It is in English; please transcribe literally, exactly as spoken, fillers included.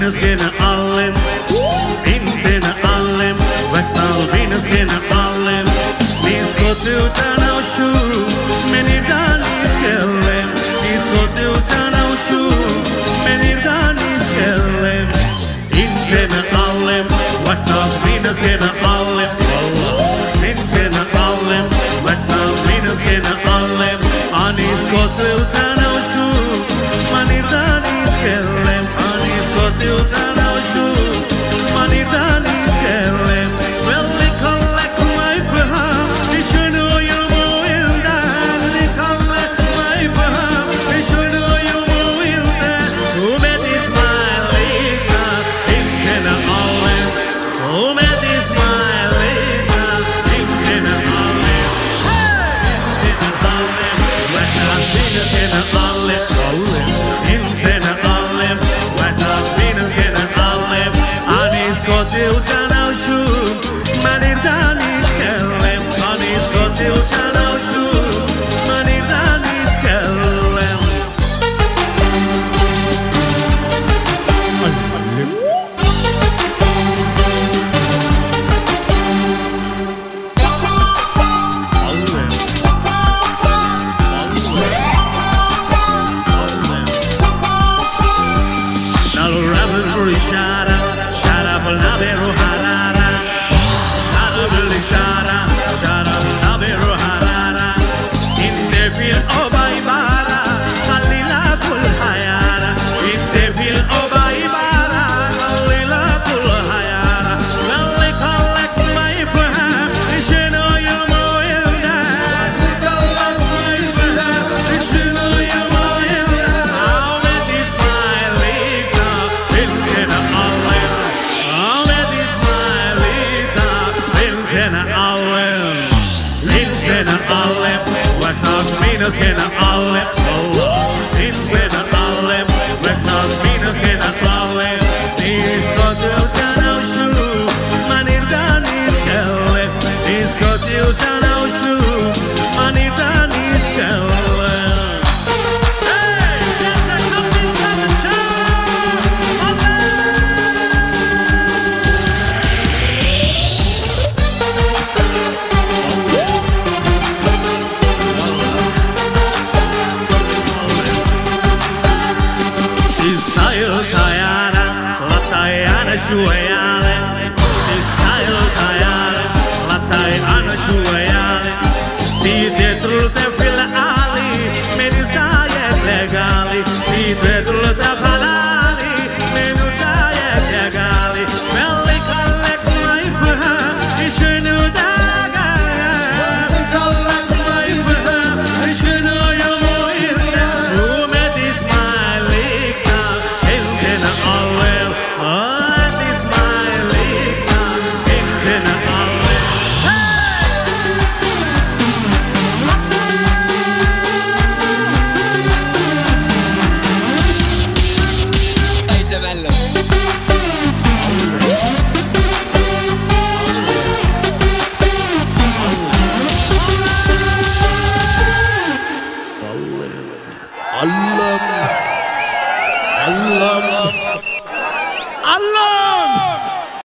gene allem, inte na allem, vettal Venus gene allem. Nis gått utan att sju, men idag ni skellem. Nis gått utan att sju, men idag ni skellem. Inte na allem, vettal Venus gene allem. Inte na allem, vettal Venus gene allem. Anis gått utan att sju, men idag ni skellem. Anis gått utan att sju, men idag ni skellem. Well, they collect my beham, they should know you more in that. They collect my beham, they should know you more in that. Who met is my lika, inte na allem. Who met is my lika, inte na allem. Inte na allem, vettal Venus gene allem. Inte na allem, vettal Venus gene allem. Anis gått utan att sju, men idag ni skellem. Anis gått utan att sju, men idag ni skellem. Nalo rabbit for shara, shara for naberu harara. Nalo really shara, shara for naberu harara. In the field of Ibara, Alila kul hayara. In the field of Ibara, Alila kul hayara. Well, they collect my perham, they should know you more in that. They collect my perham, they should know you more in that. How that is my lika, inte na allem. How that is my lika, inte na allem. Inte na allem, vettal Venus gene allem.